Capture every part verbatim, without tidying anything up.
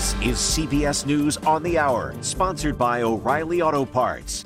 This is C B S News on the Hour, sponsored by O'Reilly Auto Parts.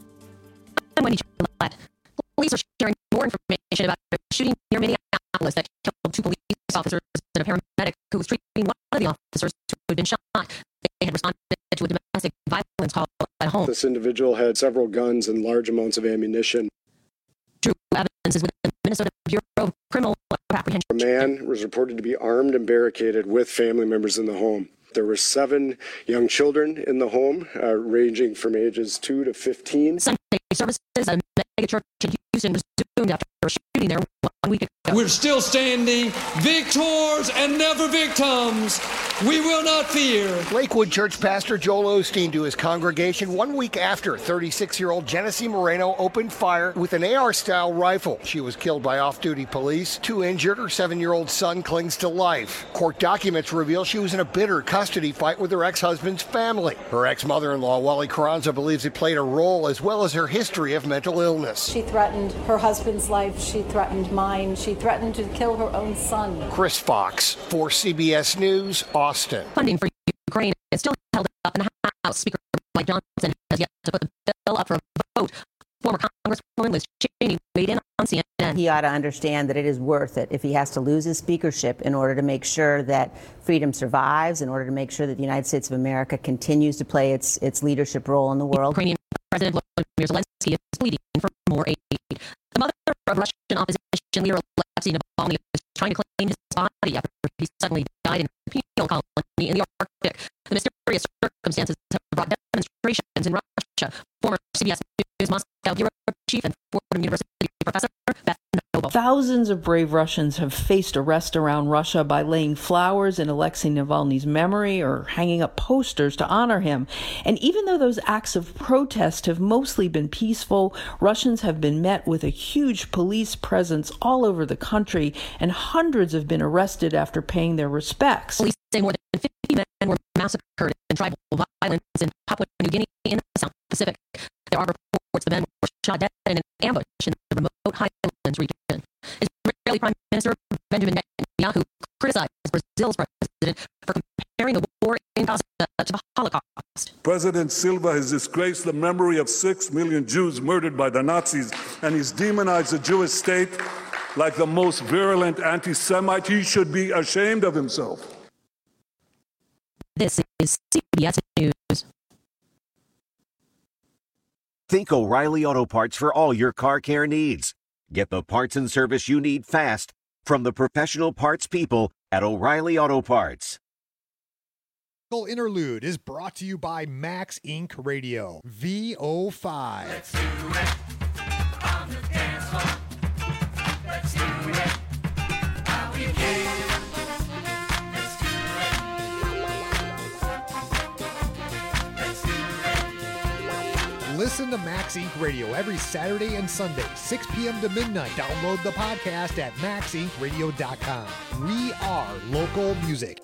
I'm Wendy Gillette. Police are sharing more information about a shooting near Minneapolis that killed two police officers and a paramedic who was treating one of the officers who had been shot. They had responded to a domestic violence call at home. This individual had several guns and large amounts of ammunition. True evidence is with the Minnesota Bureau of Criminal Apprehension. A man was reported to be armed and barricaded with family members in the home. There were seven young children in the home, uh, ranging from ages two to fifteen. Sunday services at a megachurch in Houston resumed after a shooting there one week ago. We're still standing, victors and never victims. We will not fear. Lakewood Church Pastor Joel Osteen to his congregation one week after thirty-six-year-old Genesee Moreno opened fire with an A R-style rifle. She was killed by off-duty police. Two injured. Her seven-year-old son clings to life. Court documents reveal she was in a bitter custody fight with her ex-husband's family. Her ex-mother-in-law, Wally Carranza, believes it played a role, as well as her history of mental illness. She threatened her husband's life. She threatened mine. She threatened to kill her own son. Chris Fox for C B S News, Austin. Funding for Ukraine is still held up in the House. Speaker Mike Johnson has yet to put the bill up for a vote. Former Congresswoman Liz Cheney weighed in on C N N. He ought to understand that it is worth it if he has to lose his speakership in order to make sure that freedom survives, in order to make sure that the United States of America continues to play its its leadership role in the world. Ukrainian President Volodymyr Zelensky is pleading for more aid. The mother of Russian opposition leader Alexei Navalny is trying to claim his body after he suddenly died in a penal colony in the Arctic. The mysterious circumstances have brought demonstrations in Russia. Former C B S News Moscow bureau chief and Fordham University professor Beth Noble. Thousands of brave Russians have faced arrest around Russia by laying flowers in Alexei Navalny's memory or hanging up posters to honor him. And even though those acts of protest have mostly been peaceful, Russians have been met with a huge police presence all over the country, and hundreds have been arrested after paying their respects. Police say more than fifty men were massacred in tribal violence in Papua New Guinea in the South Pacific. There are reports the men were shot dead in an ambush in the remote highlands region. Israeli Prime Minister Benjamin Netanyahu criticized Brazil's president for comparing the war in Gaza to the Holocaust. President Silva has disgraced the memory of six million Jews murdered by the Nazis, and he's demonized the Jewish state like the most virulent anti-Semite. He should be ashamed of himself. This is C B S News. Think O'Reilly Auto Parts for all your car care needs. Get the parts and service you need fast from the professional parts people at O'Reilly Auto Parts. Interlude is brought to you by Max Incorporated. Radio V O five. Let's do it on the dance floor. Let's do it how we can. Let's do it. Let's do it. Listen to Max Incorporated. Radio every Saturday and Sunday, six p.m. to midnight. Download the podcast at max inc radio dot com. We are local music.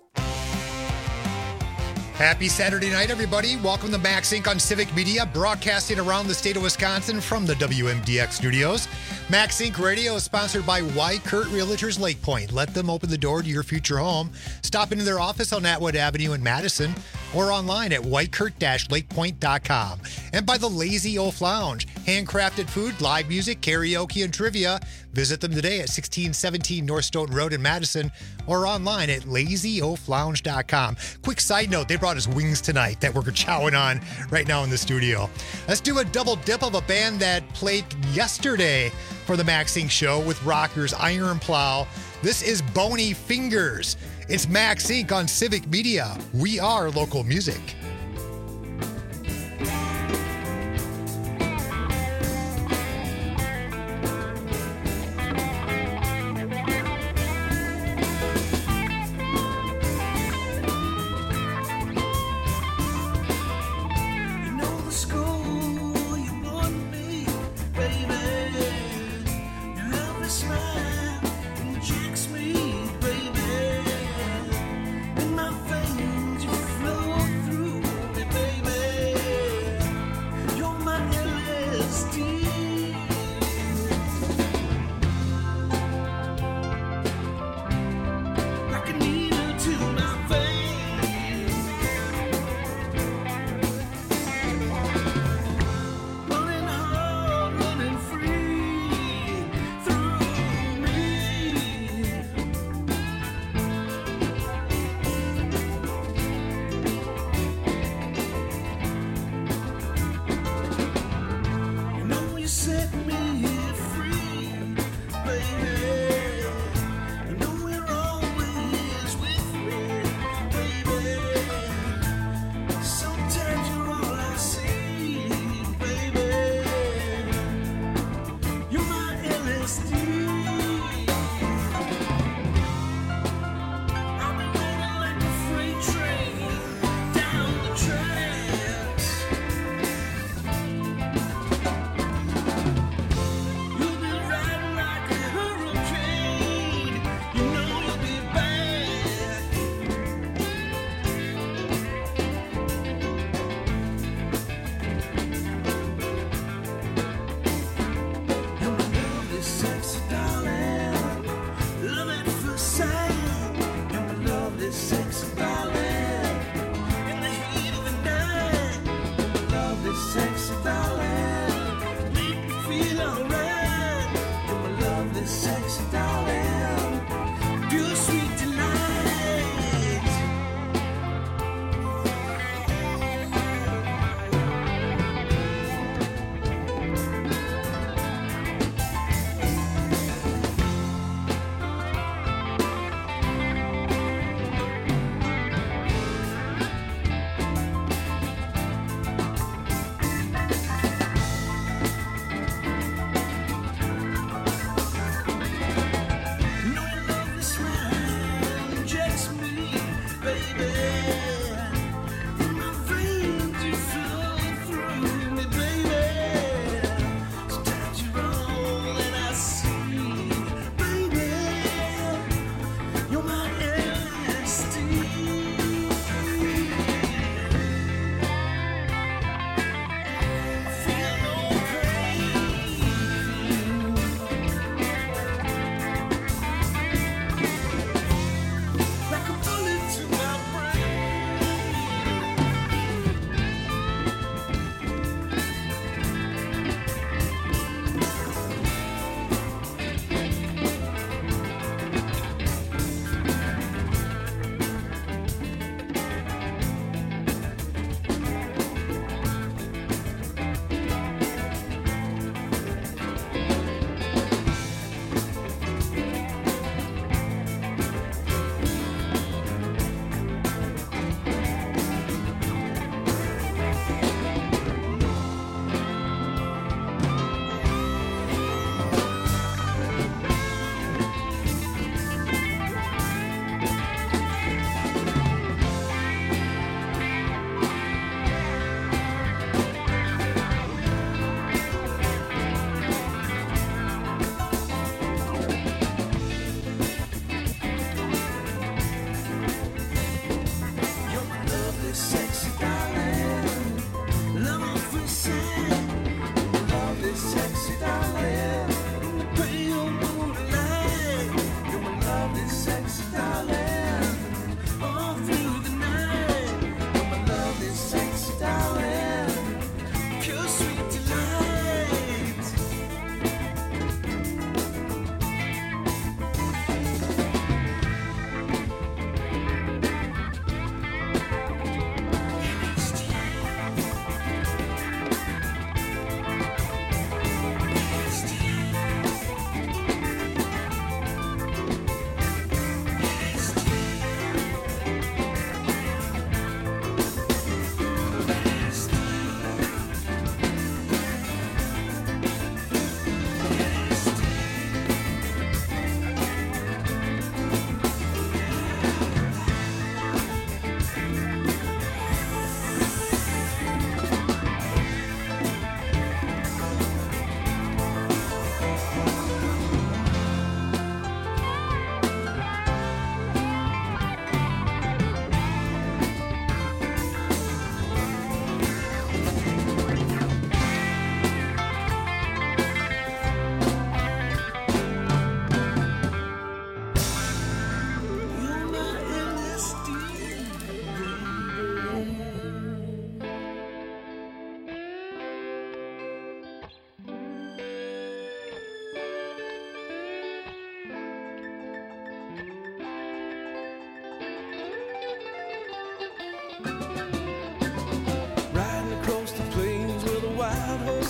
Happy Saturday night, everybody. Welcome to Max Incorporated on Civic Media, broadcasting around the state of Wisconsin from the W M D X studios. Max Incorporated Radio is sponsored by Weichert Realtors Lake Point. Let them open the door to your future home. Stop into their office on Atwood Avenue in Madison or online at weichert dash lake point dot com. And by the Lazy Oaf Lounge. Handcrafted food, live music, karaoke, and trivia. Visit them today at sixteen seventeen North Stoughton Road in Madison or online at lazy oaf lounge dot com. Quick side note, they brought us wings tonight that we're chowing on right now in the studio. Let's do a double dip of a band that played yesterday for the Max Incorporated show with rockers Iron Plow. This is Bony Fingers. It's Max Incorporated on Civic Media. We are local music. Through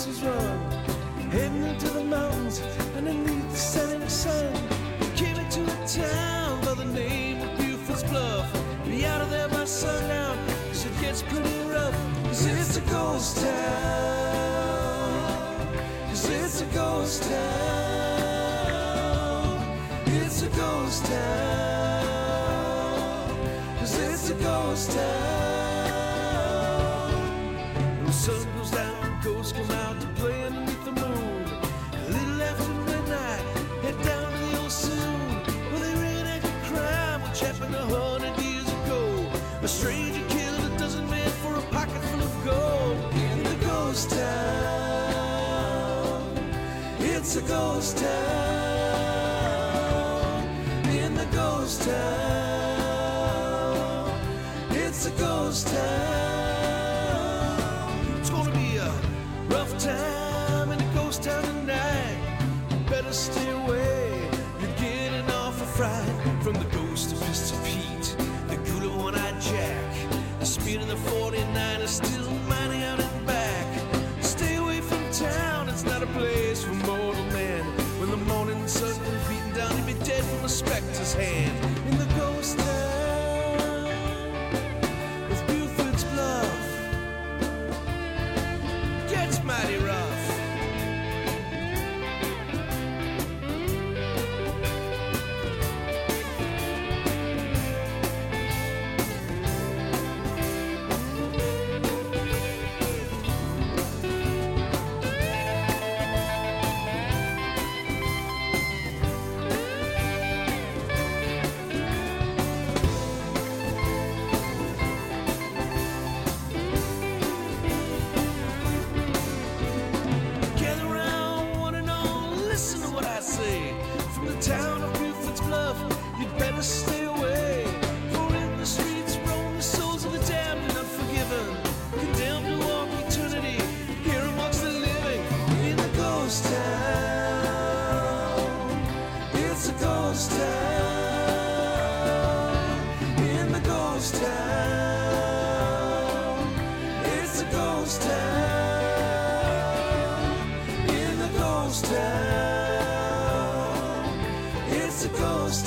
horses run, heading into the mountains underneath the setting sun. Came into a town by the name of Buford's Bluff. Be out of there by sundown, cause it gets pretty rough. Cause it's a ghost town. Cause it's a ghost town. It's a ghost town. Cause it's a ghost town. When the sun goes down, ghosts come out to play underneath the moon. A little after midnight, head down to the old saloon where they reenact a crime which happened a hundred years ago. A stranger killed a dozen men for a pocket full of gold in the ghost town. It's a ghost town. In the ghost town. It's a ghost town. It's gonna be a rough time in a ghost town tonight. You better stay away. You're getting off a fright from the ghost of Mister Pete, the good of one-eyed Jack. The speed of the forty-nine is still mining out and back. Stay away from town, it's not a place for mortal man. When the morning sun is beating down, he'd be dead from a specter's hand. In the ghost town with Buford's Bluff, gets mighty rough. Gather round, one and all, listen to what I say. From the town of Buford's Bluff, you'd better stay away. For in the streets roam the souls of the damned and unforgiven, condemned to walk eternity here amongst the living. In the ghost town, it's a ghost town. In the ghost town, it's a ghost town. In the ghost town, it's a ghost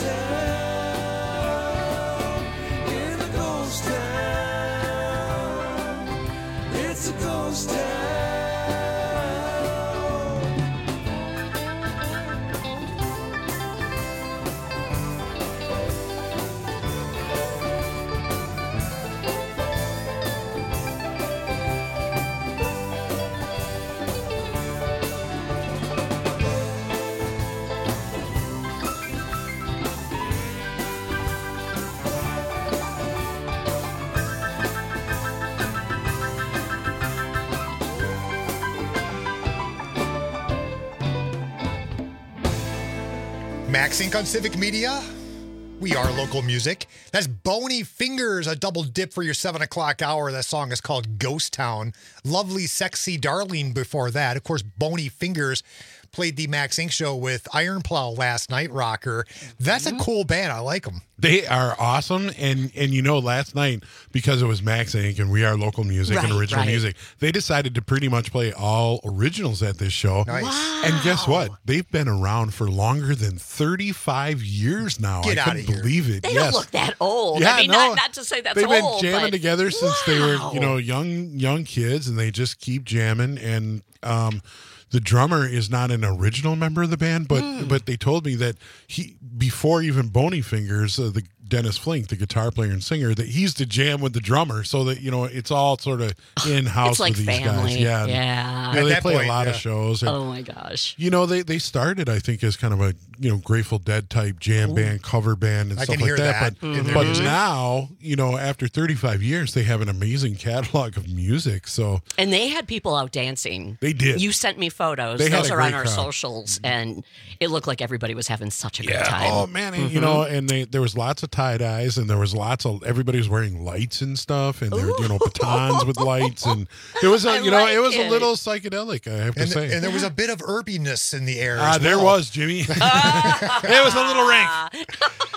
town. In the ghost town, it's a ghost town. Max Inc on Civic Media. We are local music. That's Bony Fingers, a double dip for your seven o'clock hour. That song is called Ghost Town. Lovely, Sexy Darling before that. Of course, Bony Fingers played the Max Inc show with Iron Plow last night, rocker. That's a cool band. I like them. They are awesome. And, and you know, last night, because it was Max Inc and we are local music Right, and original right. music, they decided to pretty much play all originals at this show. Nice. Wow. And guess what? They've been around for longer than thirty-five years now. Get I outta couldn't here. believe it. They yes. don't look that old. Yeah, I mean, no. not, not to say that's They've been old, jamming but together since they were, wow. you know, young young kids, and they just keep jamming. And um, the drummer is not an original member of the band, but Mm. but they told me that he before even Bony Fingers, uh, the Dennis Flink, the guitar player and singer, that he used to jam with the drummer, so that you know it's all sort of in house It's like with these family. guys. Yeah, and, Yeah. you know, At they that play point, a lot yeah. of shows. And, Oh my gosh. you know, they, they started, I think, as kind of a you know Grateful Dead type jam band, cover band, and I stuff can like hear that. that But in their but music. now, you know, after thirty-five years, they have an amazing catalog of music. So And they had people out dancing. They did. You sent me photos. They had Those a are on great our crowd. socials, and it looked like everybody was having such a good time. Oh man, and, you know, and they there was lots of tie dyes, and there was lots of everybody was wearing lights and stuff, and there were you know batons with lights, and it was a I you know like it was it. a little psychedelic, I have to And, say. and there was a bit of herbiness in the air. Ah, as there well. was Jimmy. It was a little rank.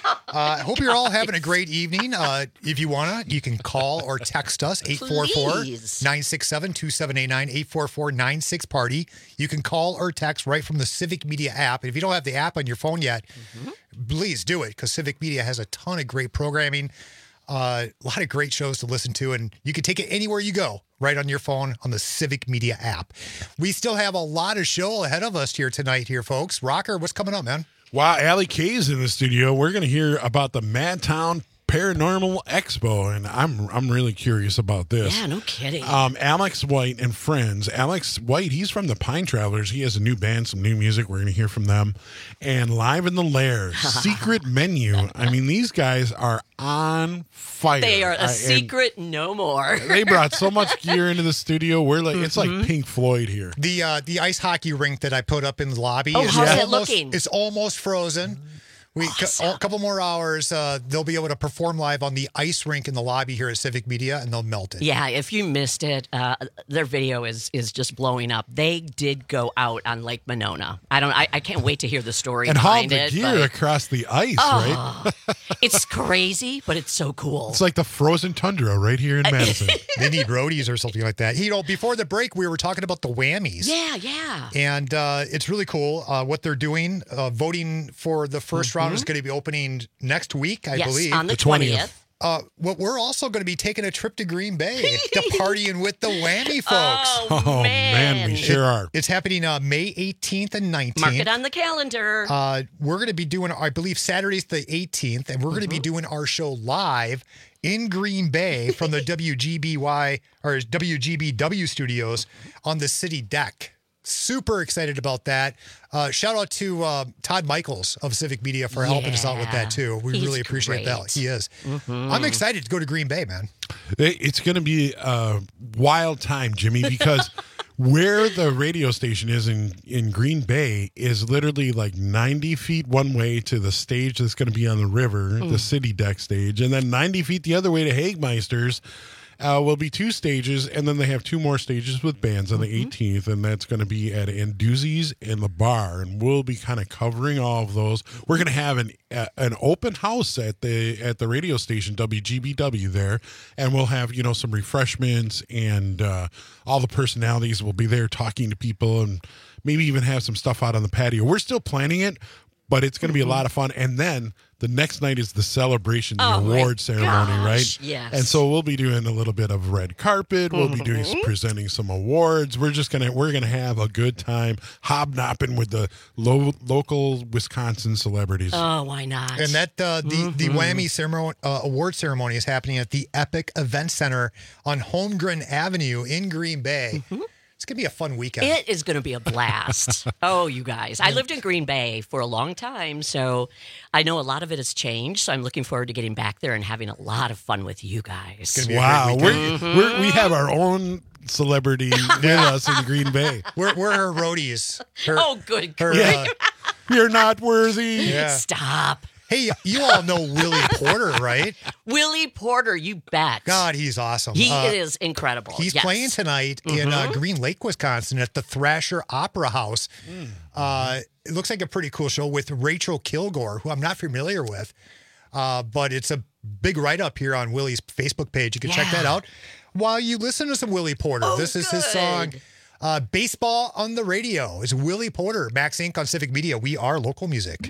I uh, hope you're all having a great evening. Uh, if you want to, you can call or text us, eight four four, nine six seven, two seven eight nine, eight four four, nine six party. You can call or text right from the Civic Media app. And if you don't have the app on your phone yet, mm-hmm. please do it, because Civic Media has a ton of great programming, uh, a lot of great shows to listen to, and you can take it anywhere you go, right on your phone on the Civic Media app. We still have a lot of show ahead of us here tonight here, folks. Rocker, what's coming up, man? Wow, Allie K's in the studio. We're going to hear about the Madtown Paranormal Expo, and I'm I'm really curious about this. Yeah, no kidding. Um, Alex White and friends. Alex White, he's from the Pine Travelers. He has a new band, some new music. We're going to hear from them. And Live in the Lair, Secret Menu. I mean, these guys are on fire. They are a I, secret no more. They brought so much gear into the studio. We're like, mm-hmm. It's like Pink Floyd here. The uh, the ice hockey rink that I put up in the lobby. Oh, is how's almost, it looking? It's almost frozen. We Awesome. a couple more hours. Uh, they'll be able to perform live on the ice rink in the lobby here at Civic Media, and they'll melt it. Yeah, if you missed it, uh, their video is is just blowing up. They did go out on Lake Monona. I don't. I, I can't wait to hear the story and haul behind the it. gear but, across the ice, oh, right? It's crazy, but it's so cool. It's like the frozen tundra right here in Madison. They need roadies or something like that. You know, before the break, we were talking about the whammies. Yeah, yeah. And uh, it's really cool uh, what they're doing. Uh, voting for the first mm-hmm. round is going to be opening next week, I yes, believe. on the twentieth. Uh, well, we're also going to be taking a trip to Green Bay to partying with the Whammy folks. Oh, oh man. man, we sure it, are. It's happening uh, May eighteenth and nineteenth. Mark it on the calendar. Uh, we're going to be doing, I believe, Saturday's the eighteenth, and we're going to mm-hmm. be doing our show live in Green Bay from the W G B Y or W G B W studios on the city deck. Super excited about that. Uh, shout out to uh, Todd Michaels of Civic Media for helping yeah. us out with that too. We He's really appreciate great. that. He is. Mm-hmm. I'm excited to go to Green Bay, man. It's going to be a wild time, Jimmy, because where the radio station is in, in Green Bay is literally like ninety feet one way to the stage that's going to be on the river, mm. the city deck stage, and then ninety feet the other way to Hagmeister's. Uh, will be two stages, and then they have two more stages with bands on the mm-hmm. eighteenth, and that's going to be at Anduzzi's and the bar, and we'll be kind of covering all of those. We're going to have an uh, an open house at the at the radio station W G B W there, and we'll have, you know, some refreshments, and uh, all the personalities will be there talking to people, and maybe even have some stuff out on the patio. We're still planning it, but it's going to be a lot of fun. And then the next night is the celebration, the oh award ceremony, gosh, right? Yes. And so we'll be doing a little bit of red carpet. We'll be doing some, presenting some awards. We're just gonna we're gonna have a good time hobnobbing with the lo- local Wisconsin celebrities. Oh, why not? And that uh, the mm-hmm. the Whammy ceremony, uh, award ceremony is happening at the Epic Event Center on Holmgren Avenue in Green Bay. Mm-hmm. It's going to be a fun weekend. It is going to be a blast. Oh, you guys. I lived in Green Bay for a long time, so I know a lot of it has changed. So I'm looking forward to getting back there and having a lot of fun with you guys. Wow. We're, mm-hmm. we're, we have our own celebrity with us in Green Bay. We're, we're her roadies. Her, oh, good. Her, yeah. uh, You're not worthy. Yeah. Stop. Hey, you all know Willie Porter, right? Willie Porter, you bet. God, he's awesome. He uh, is incredible. He's yes. playing tonight mm-hmm. in uh, Green Lake, Wisconsin at the Thrasher Opera House. Mm. Uh, it looks like a pretty cool show with Rachel Kilgore, who I'm not familiar with, uh, but it's a big write-up here on Willie's Facebook page. You can yeah. check that out while you listen to some Willie Porter. Oh, this is good. his song, uh, Baseball on the Radio. It's Willie Porter, Max Incorporated on Civic Media. We are local music.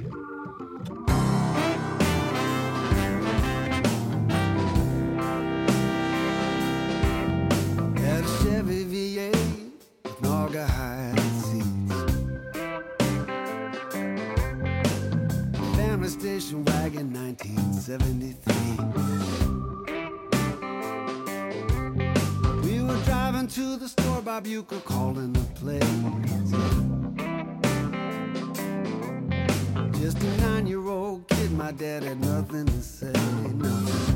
Chevy V eight with Naugahyde seats, family station wagon nineteen seventy-three. We were driving to the store, Bob Uecker calling the place. Just a nine-year-old kid, my dad had nothing to say, nothing.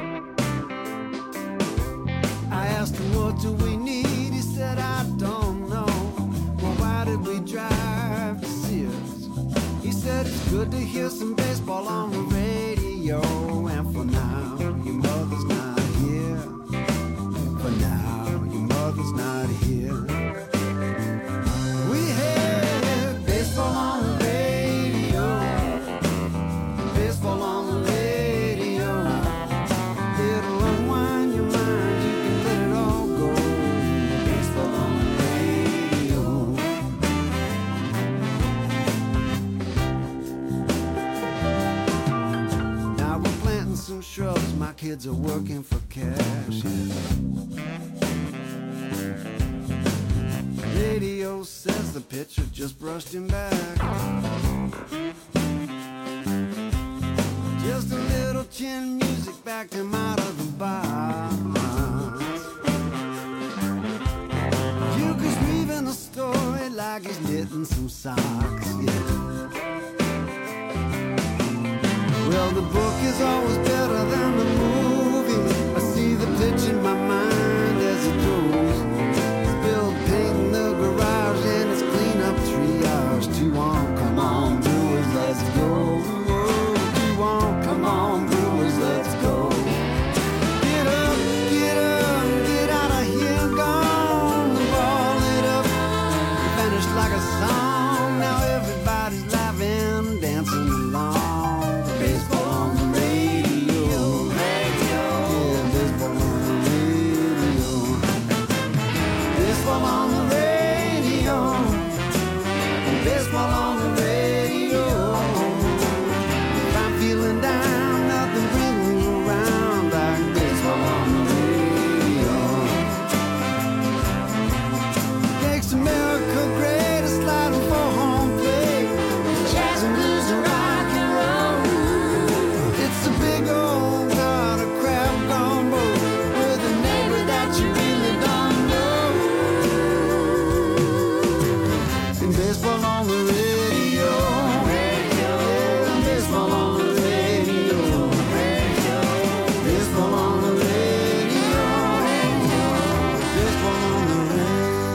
I asked him, what do we need? He said, I don't know. Well, why did we drive to Sears? He said, it's good to hear some baseball on the radio. And for now, your mother's not here. For now, your mother's not here. We had baseball on the radio. Baseball on the my kids are working for cash. Yeah. Radio says the pitcher just brushed him back. Just a little chin music backed him out of the box. Duke is weaving a story like he's knitting some socks. Yeah. Well, the book is always better than the movie. I see the pitch in my mind as it goes. Spilled paint in the garage and it's clean up triage. Two on, come on, Brewers, let's go. Two on, come on, Brewers, let's go. Get up, get up, get out of here, gone. The ball lit up, vanished like a song. Now everybody's laughing, dancing along. Baseball on the radio, radio. Yeah, baseball on the radio. Baseball on the radio. Baseball on the radio. If I'm feeling down, nothing brings me around like baseball on the radio. Makes America great, a sliding for home plate. Jazz and blues and rock and roll. It's a big old lot of crap gumbo with a neighbor that you really don't know. And baseball on the radio. Yeah, baseball on the radio. Baseball on the radio. Baseball on the radio.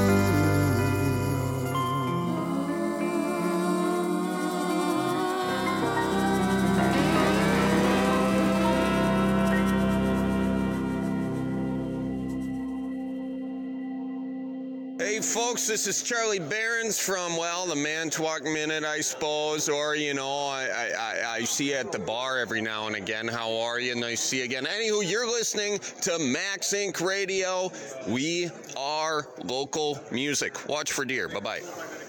Hey folks, this is Charlie Behrens from, well, the Manitowoc Minute, I suppose, or, you know, I, I, I see you at the bar every now and again. How are you? Nice to see you again. Anywho, you're listening to Max Inc Radio. We are local music. Watch for deer. Bye-bye.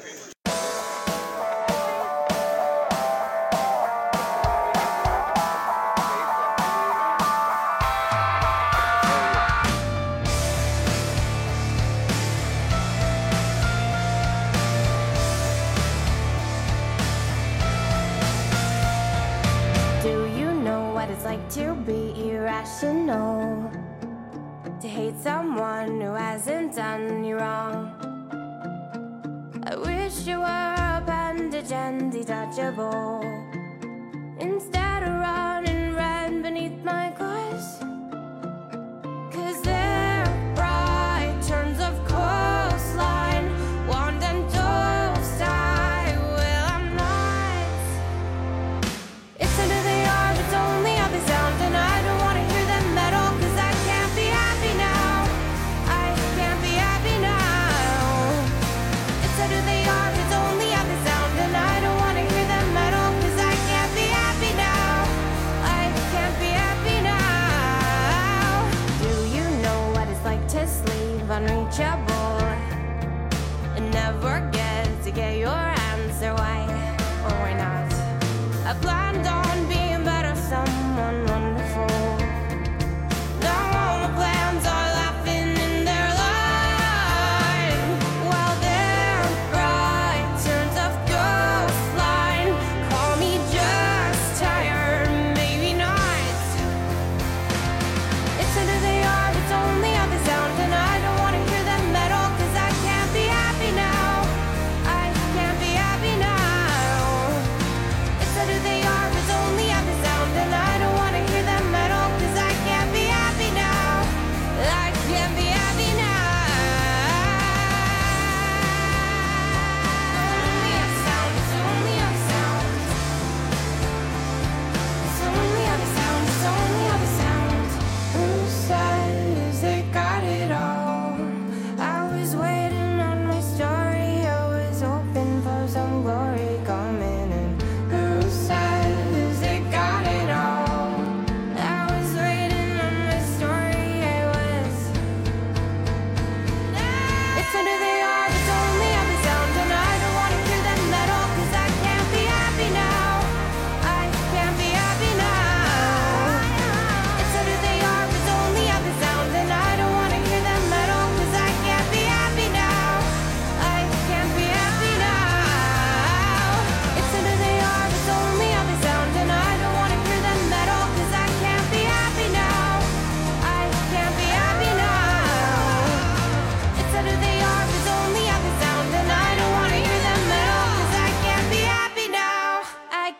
Do you know what it's like to be irrational? To hate someone who hasn't done you wrong? I wish you were a bandage and detachable, instead of running red beneath my clothes. Cause they're bright turns of coastline, wand and dove style. Well, I'm not. It's under the arm, it's only how they sound, and I don't wanna hear them at all. Cause I can't be happy now, I can't be happy now. It's under the arm, it's only how they sound, and I don't wanna hear them at all. Cause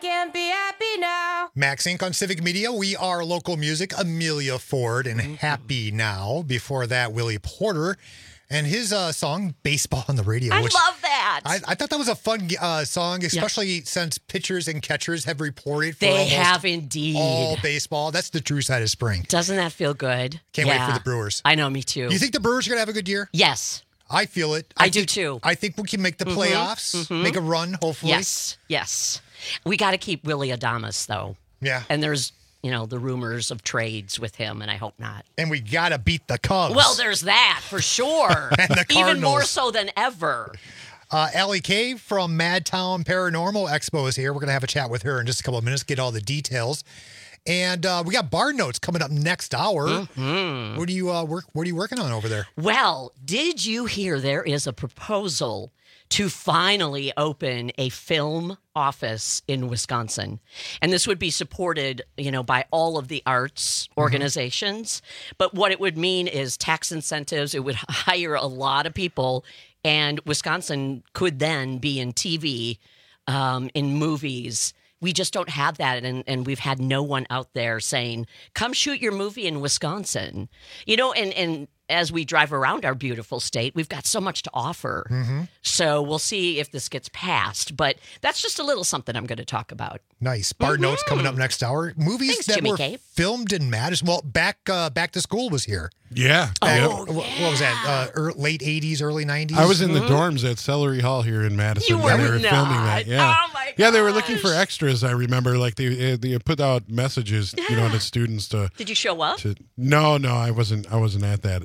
can't be happy now. Max Inc on Civic Media. We are local music. Amelia Ford and Happy Now. Before that, Willie Porter and his uh, song Baseball on the Radio. I which love that. I, I thought that was a fun uh, song, especially yeah. since pitchers and catchers have reported for they almost have indeed all baseball. That's the true side of spring. Doesn't that feel good? Can't yeah. wait for the Brewers. I know, me too. Do you think the Brewers are going to have a good year? Yes. I feel it. I, I do think, too. I think we can make the playoffs, mm-hmm, mm-hmm. make a run, hopefully. Yes, yes. We got to keep Willie Adames, though. Yeah. And there's, you know, the rumors of trades with him, and I hope not. And we got to beat the Cubs. Well, there's that, for sure. And the Cardinals. Even more so than ever. Uh, Allie Kay from Madtown Paranormal Expo is here. We're going to have a chat with her in just a couple of minutes, get all the details. And uh, we got bar notes coming up next hour. Mm-hmm. What do you uh, work? What are you working on over there? Well, did you hear there is a proposal to finally open a film office in Wisconsin? And this would be supported, you know, by all of the arts organizations. Mm-hmm. But what it would mean is tax incentives. It would hire a lot of people, and Wisconsin could then be in T V, um, in movies. We just don't have that, and, and we've had no one out there saying, come shoot your movie in Wisconsin. You know, and, and as we drive around our beautiful state, we've got so much to offer. Mm-hmm. So we'll see if this gets passed, but that's just a little something I'm going to talk about. Nice. Bar Mm-hmm. notes coming up next hour. Movies Thanks, that Jimmy were K. filmed in Madison. Well, back uh, back to school was here. Yeah. Oh, Yep. What, what was that? Uh, er, late eighties, early nineties? I was in the dorms at Celery Hall here in Madison. You when were they were not. filming that. Yeah. Oh, my Yeah, they were looking for extras. I remember, like they they put out messages, you know, to students to. Did you show up? To, no, no, I wasn't. I wasn't at that.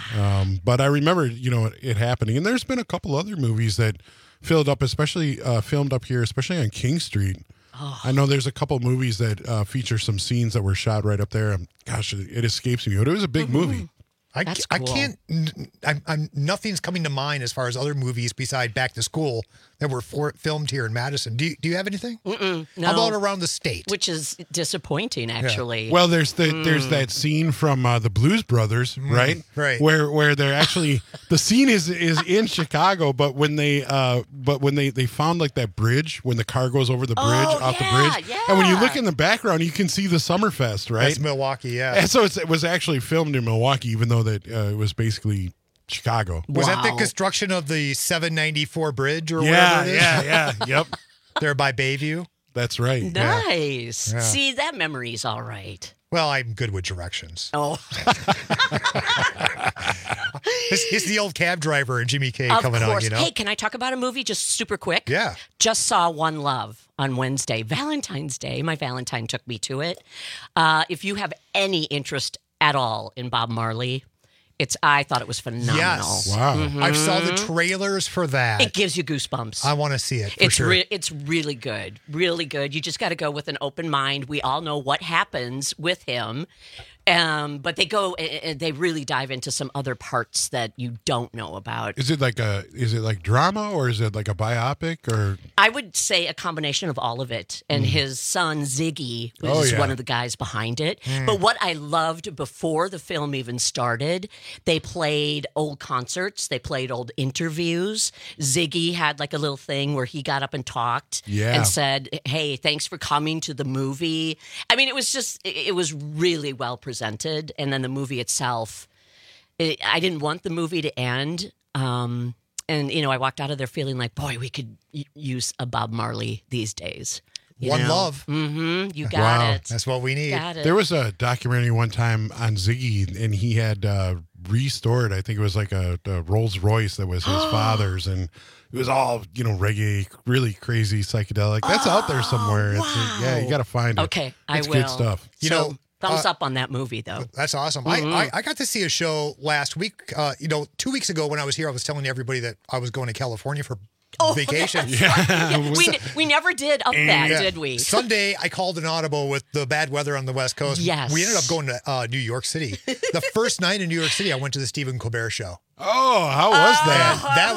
Um, but I remember, you know, it, it happening. And there's been a couple other movies that filled up, especially uh, filmed up here, especially on King Street. Oh. I know there's a couple movies that uh, feature some scenes that were shot right up there. Um, Gosh, it, it escapes me, but it was a big Mm-hmm. movie. I, That's I cool. can't. I'm, I'm. Nothing's coming to mind as far as other movies beside Back to School that were for, filmed here in Madison. Do you, Do you have anything? Mm-mm, no. How about around the state? Which is disappointing, actually. Well, there's the Mm. there's that scene from uh, the Blues Brothers, right? right. Where where they're actually the scene is is in Chicago, but when they uh but when they they found like that bridge when the car goes over the bridge Oh, off yeah, the bridge, and when you yeah. look in the background, you can see the Summerfest, right? That's Milwaukee, yeah. And so it's, it was actually filmed in Milwaukee, even though that uh, it was basically Chicago. Was that the Wow. construction of the seven ninety-four bridge or Yeah, whatever it is? yeah, yeah, yep. There by Bayview. That's right. Nice. Yeah. See, that memory's all right. Well, I'm good with directions. Oh, It's, it's the old cab driver and Jimmy K of coming course. on, you know? Hey, can I talk about a movie just super quick? Yeah. Just saw One Love on Wednesday, Valentine's Day. My Valentine took me to it. Uh, if you have any interest at all in Bob Marley, it's. I thought it was phenomenal. Yes. Wow. Mhm. I saw the trailers for that. It gives you goosebumps. I want to see it for it's sure. re- it's really good, really good. You just got to go with an open mind. We all know what happens with him, um, but they go and they really dive into some other parts that you don't know about. Is it like a is it like drama or is it like a biopic or? I would say a combination of all of it. And his son, Ziggy, was Oh, yeah. one of the guys behind it. But what I loved before the film even started, they played old concerts, they played old interviews. Ziggy had like a little thing where he got up and talked Yeah. and said, hey, thanks for coming to the movie. I mean, it was just, it it was really well presented. And then the movie itself, it, I didn't want the movie to end. Um, and, you know, I walked out of there feeling like, boy, we could y- use a Bob Marley these days. You One know? love. Mm-hmm. You got Wow. it. That's what we need. Got it. There was a documentary one time on Ziggy, and he had uh, restored. I think it was like a, a Rolls Royce that was his father's, and it was all you know reggae, really crazy psychedelic. That's out there somewhere. It's, uh, yeah, you got to find it. Okay, I it's will. good stuff. You So, know, thumbs uh, up on that movie, though. That's awesome. Mhm. I, I I got to see a show last week. Uh, you know, two weeks ago when I was here, I was telling everybody that I was going to California for Oh, vacation. Yeah, we, we never did up that, Yeah. did we? Sunday, I called an audible with the bad weather on the West Coast. Yes. We ended up going to uh, New York City. The first night in New York City, I went to the Stephen Colbert Show. Oh, how was that? And that was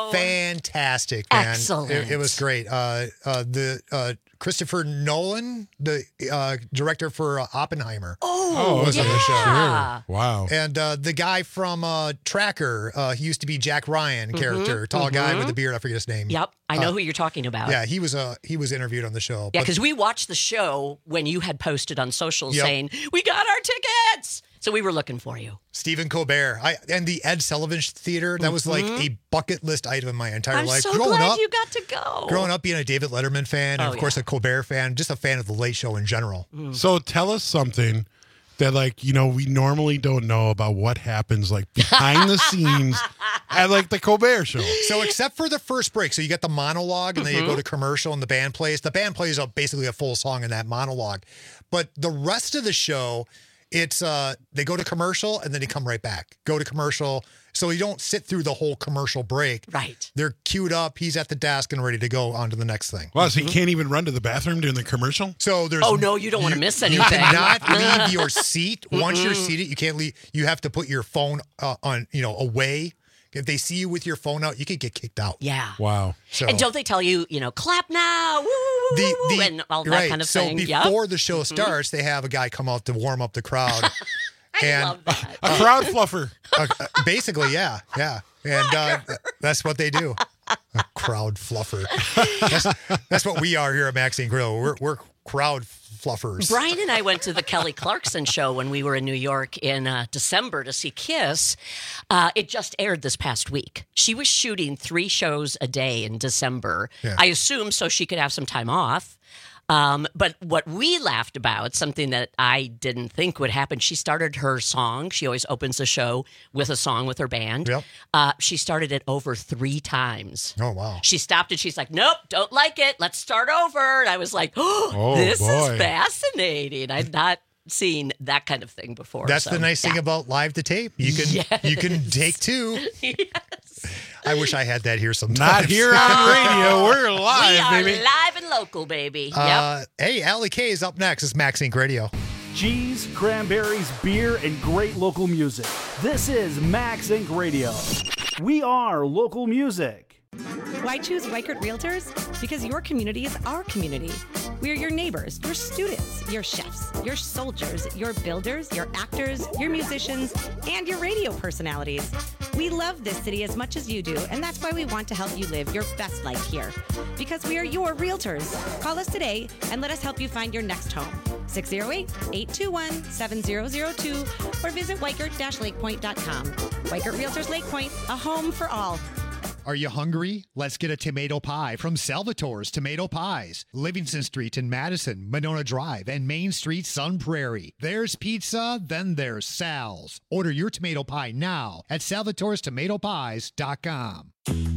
fantastic, man. Excellent. It, it was great. Uh, uh, the uh, Christopher Nolan, the uh, director for uh, Oppenheimer, Oh, was on the show. yeah. Wow. And uh, the guy from uh, Tracker, uh, he used to be Jack Ryan Mhm, character, tall guy with mhm. a beard. I forget his name. Yep, I know Uh, who you're talking about. Yeah, he was uh, he was interviewed on the show. Yeah, But- because we watched the show when you had posted on socials Yep. saying, we got our tickets. So we were looking for you. Stephen Colbert, I and the Ed Sullivan Theater. That was like Mhm. a bucket list item in my entire I'm life. so growing glad up, you got to go. growing up being a David Letterman fan, and Oh, of course a Colbert fan, just a fan of the Late Show in general. So tell us something that, like, you know, we normally don't know about what happens, like, behind the scenes at, like, the Colbert Show. So except for the first break, so you get the monologue, and then you Mm-hmm. go to commercial, and the band plays. The band plays a, basically a full song in that monologue, but the rest of the show, it's uh they go to commercial and then they come right back. Go to commercial, so you don't sit through the whole commercial break. Right. They're queued up. He's at the desk and ready to go on to the next thing. Wow, so he can't even run to the bathroom during the commercial? So there's Oh, no, you don't want to miss You anything. cannot leave your seat. Once you're Mm-mm. seated, you can't leave. You have to put your phone uh, on, you know, away. If they see you with your phone out, you could get kicked out. Yeah. Wow. So And don't they tell you, you know, clap now, woo, woo, the, woo, the and all that right. kind of so thing. Yep. before the show Mhm. starts, they have a guy come out to warm up the crowd. I and love that. A crowd fluffer. uh, uh, basically, yeah, yeah, and uh, that's what they do. A crowd fluffer. That's, that's what we are here at Maxine Grill. We're we're crowd fluffers. Brian and I went to the Kelly Clarkson show when we were in New York in uh, December to see Kiss. Uh, it just aired this past week. She was shooting three shows a day in December. Yeah. I assume so she could have some time off. Um, but what we laughed about, something that I didn't think would happen, she started her song. She always opens the show with a song with her band. Yep. Uh, she started it over three times. Oh wow. She stopped and she's like, nope, don't like it. Let's start over. And I was like, oh, Oh, this boy. is fascinating. I've not seen that kind of thing before. That's so, the nice thing yeah. about live to tape. You can Yes. you can take two. Yes. I wish I had that here sometimes. Not here on radio. We're live, we are baby. live and local, baby. Yep. Uh, hey, Allie K is up next. It's Max Inc Radio. Cheese, cranberries, beer, and great local music. This is Max Inc Radio. We are local music. Why choose Weichert Realtors? Because your community is our community. We are your neighbors, your students, your chefs, your soldiers, your builders, your actors, your musicians, and your radio personalities. We love this city as much as you do, and that's why we want to help you live your best life here. Because we are your realtors. Call us today and let us help you find your next home. six oh eight, eight two one, seven oh oh two or visit weichert dash lakepoint dot com. Weichert Realtors Lake Point, a home for all. Are you hungry? Let's get a tomato pie from Salvatore's Tomato Pies. Livingston Street in Madison, Monona Drive, and Main Street, Sun Prairie. There's pizza, then there's Sal's. Order your tomato pie now at salvatores tomato pies dot com.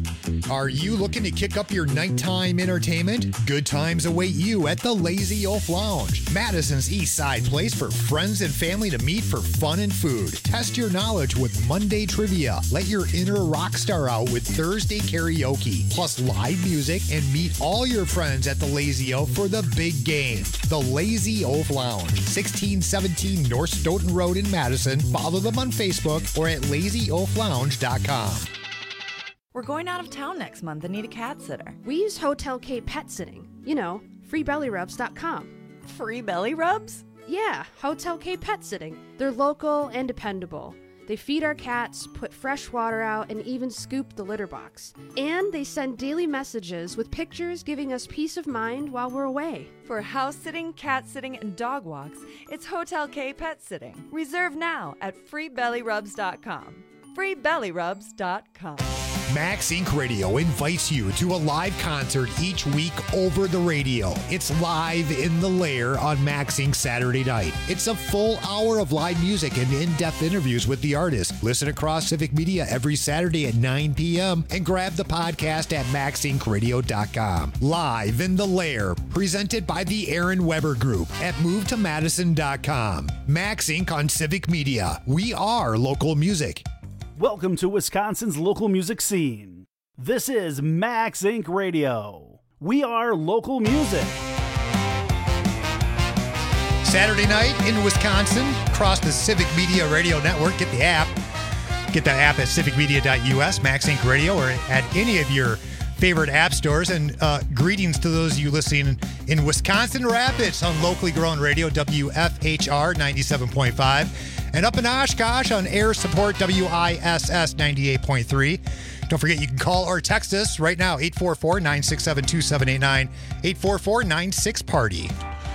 Are you looking to kick up your nighttime entertainment? Good times await you at the Lazy Oaf Lounge, Madison's East Side place for friends and family to meet for fun and food. Test your knowledge with Monday trivia. Let your inner rock star out with Thursday karaoke, plus live music, and meet all your friends at the Lazy Oaf for the big game. The Lazy Oaf Lounge, sixteen seventeen North Stoughton Road in Madison. Follow them on Facebook or at lazy oaf lounge dot com. We're going out of town next month and need a cat sitter. We use Hotel K Pet Sitting. You know, free belly rubs dot com. Free belly rubs? Yeah, Hotel K Pet Sitting. They're local and dependable. They feed our cats, put fresh water out, and even scoop the litter box. And they send daily messages with pictures giving us peace of mind while we're away. For house sitting, cat sitting, and dog walks, it's Hotel K Pet Sitting. Reserve now at free belly rubs dot com. free belly rubs dot com. Max Inc Radio invites you to a live concert each week over the radio. It's Live in the Lair on Max Inc Saturday night. It's a full hour of live music and in-depth interviews with the artist. Listen across Civic Media every Saturday at nine p.m. and grab the podcast at max inc radio dot com. Live in the Lair, presented by the Aaron Weber Group at move to madison dot com. Max Inc on Civic Media. We are local music. Welcome to Wisconsin's local music scene. This is Max Inc Radio. We are local music. Saturday night in Wisconsin, across the Civic Media Radio Network. Get the app. Get that app at civic media dot U S, Max Inc Radio, or at any of your favorite app stores. And uh, greetings to those of you listening in Wisconsin Rapids on locally grown radio, W F H R ninety-seven point five. And up in Oshkosh on air support, W I S S ninety-eight point three. Don't forget, you can call or text us right now, eight four four, nine six seven, two seven eight nine, eight four four, nine six, party.